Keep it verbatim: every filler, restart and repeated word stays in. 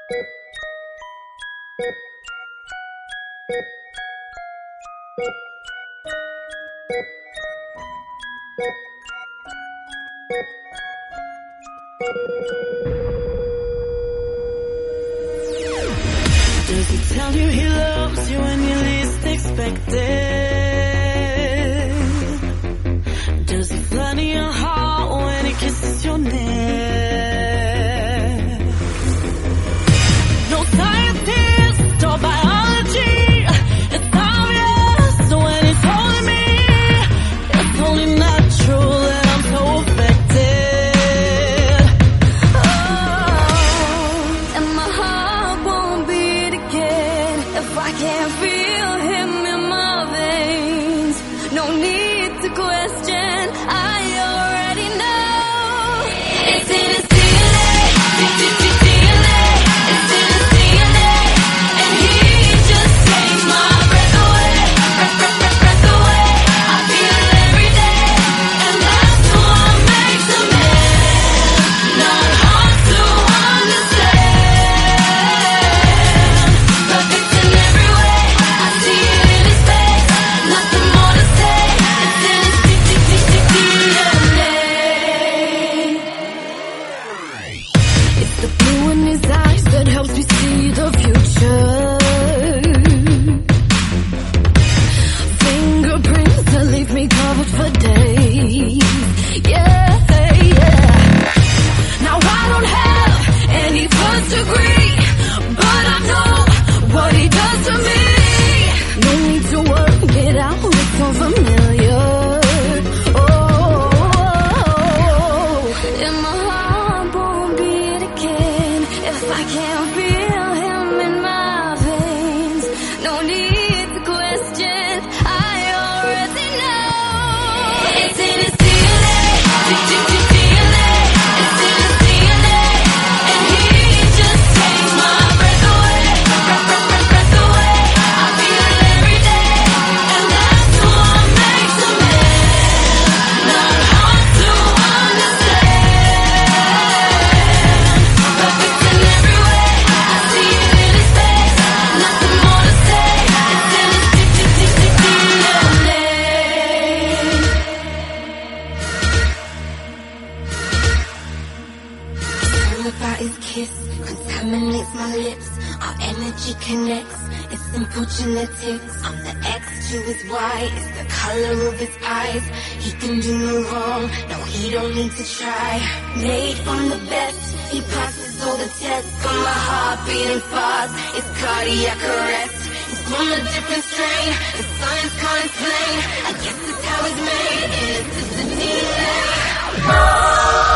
Does he tell you he loves you when you least expect it? Does he flutter your heart when he kisses your neck? No scientist or biology, it's obvious when he's holding me. It's only natural that I'm so affected. Oh, and my heart won't beat again if I can't feel him in my veins. No need to question, I already know. It's in his D N A, D N A, it's in his D N A, and he just takes my breath away, breath, breath, breath, breath away. I feel it every day, and that's what makes a man not hard to understand. Perfect in every way, I see it in his face, nothing more to say. It's in his D N A. It's the blue in his eyes that helps me see the future. Fingerprints that leave me covered for days. Yeah, yeah. Now I don't have any first degree, but I know what he does to me. No need to work it out, it's so familiar. Oh, and my heart won't beat again if I can't feel him in my veins. No need to question, I already know. It's in his D N A, D N A, it's in his D N A, and he just takes my breath away, breath, breath, breath, breath away. I feel it every day, and that's what makes a man not hard to understand. Perfect in every way, I see it in his face, nothing more to say. It's in his D N A. All about his kiss contaminates my lips. Our energy connects. It's simple genetics. I'm the X to his Y. It's the color of his eyes. He can do no wrong. No, he don't need to try. Made from the best. He passes all the tests. Got my heart beating fast. It's cardiac arrest. He's from a different strain. The science can't explain. I guess it's how he's made. It's just the D N A. Oh.